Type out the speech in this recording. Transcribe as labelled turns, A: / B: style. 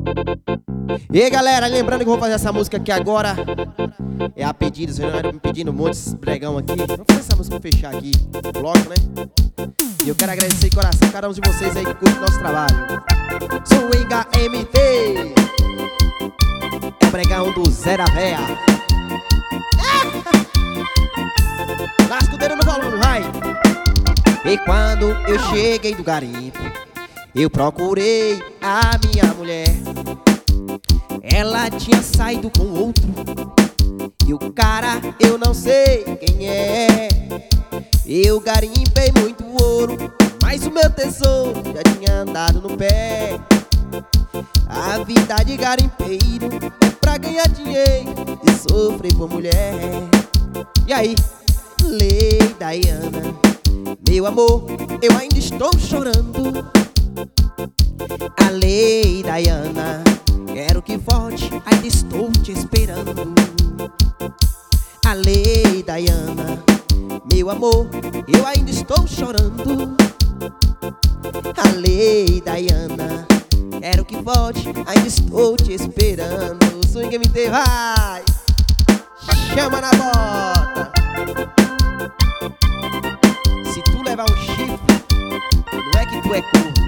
A: E aí galera, lembrando que eu vou fazer essa música aqui agora. É a pedido, vocês não me pedindo um monte de bregão aqui. Vamos fazer essa música pra fechar aqui logo, né? E eu quero agradecer de coração cada um de vocês aí que curte o nosso trabalho. Swinga MT, é o bregão do Zé da Véia. Lasca o dedo no volume, vai! E quando eu cheguei do garimpo, eu procurei a minha mulher. Ela tinha saído com outro, e o cara eu não sei quem é. Eu garimpei muito ouro, mas o meu tesouro já tinha andado no pé. A vida de garimpeiro é pra ganhar dinheiro e sofrer por mulher. E aí, Lei Diana, meu amor, eu ainda estou chorando. A Lei Diana, quero que volte, ainda estou te esperando. A Lei Diana, meu amor, eu ainda estou chorando. A Lei Diana, quero que volte, ainda estou te esperando. Swing MT, vai! Chama na bota! Se tu levar um chifre, não é que tu é corno,